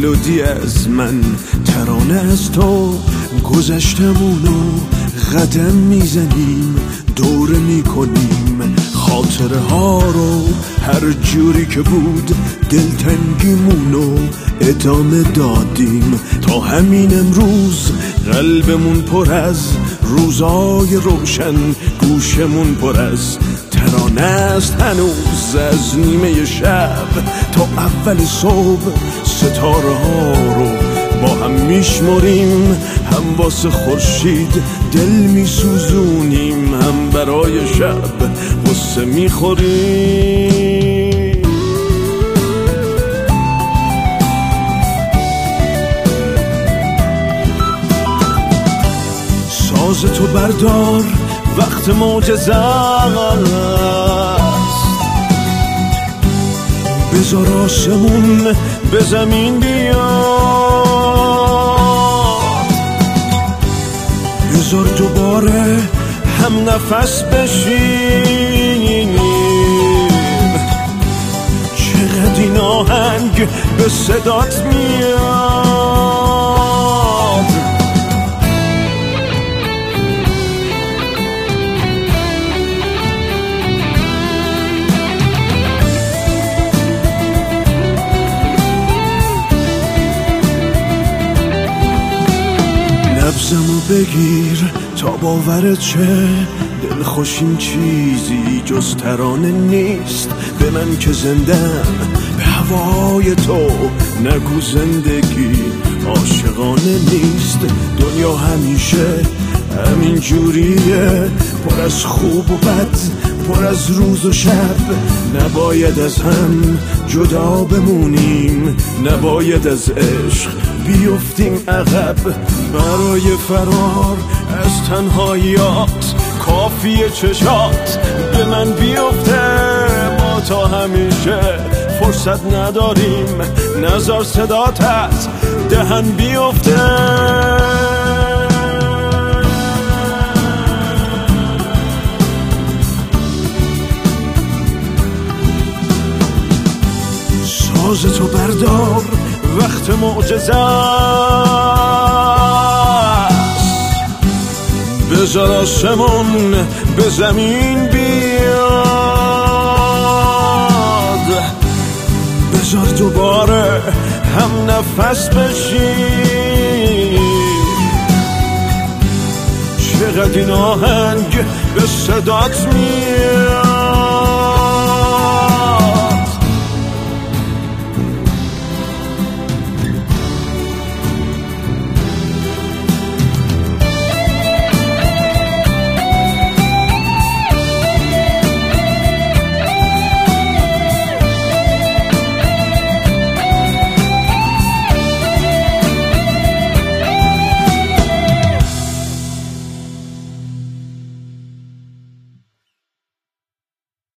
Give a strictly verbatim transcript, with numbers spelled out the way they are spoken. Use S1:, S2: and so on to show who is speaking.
S1: ملودی از من، ترانه از تو گذشتمونو قدم میزنیم، دوره میکنیم خاطره ها رو، هر جوری که بود دلتنگیمونو ادامه دادیم تا همین امروز. قلبمون پر از روزای روشن، گوشمون پر از ترانه است هنوز، از نیمه شب تا اول صبح ستاره ها رو با هم میشمریم، هم واسه خورشید دل میسوزونیم، هم برای شب غصه میخوریم. ساز تو بردار وقت معجزه است، بذار آسمون به زمین بیاد، بذار دوباره هم نفس بشیم، چقدر این آهنگ به صدات میاد. نبضمو بگیر تا باورت چه، دل خوشین چیزی جز ترانه نیست، به من که زندم به هوای تو، نگو زندگی عاشقانه نیست. دنیا همیشه همین جوریه، پر از خوب و بد، پر از روز و شب، نباید از هم جدا بمونیم، نباید از عشق بیفتیم عقب. برای فرار از تنهاییات کافیه چشات به من بیفته، ما تا همیشه فرصت نداریم، نظر صدات از دهن بیفته. ساز تو بردار وقت معجزه است، بذار آسمون به زمین بیاد، بذار دوباره هم نفس بشیم، چقدر این آهنگ به صدات میاد.